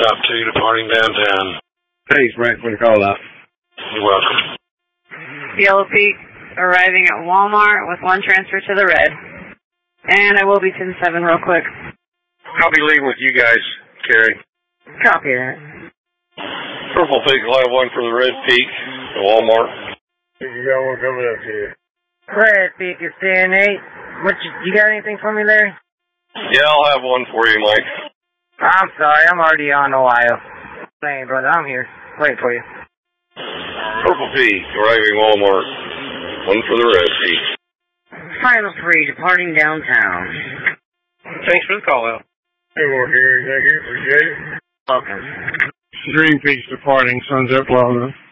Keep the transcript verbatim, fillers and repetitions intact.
Top two departing downtown. Thanks, Frank, for the call out. You're welcome. Yellow Peak arriving at Walmart with one transfer to the red. And I will be ten seven real quick. I'll be leaving with you guys, Carrie. Copy that. Purple Peak will have one for the Red Peak at Walmart. You got one coming up here. Red Peak is ten eight. What, you, you got anything for me, Larry? Yeah, I'll have one for you, Mike. I'm sorry, I'm already on Ohio. Hey, brother, I'm here. Wait for you. Purple Peak arriving Walmart. One for the Red Peak. Final three departing downtown. Thanks for the call out. Hey, more here. Thank you. Appreciate it. Welcome. Green Peak's departing Sunset Plaza.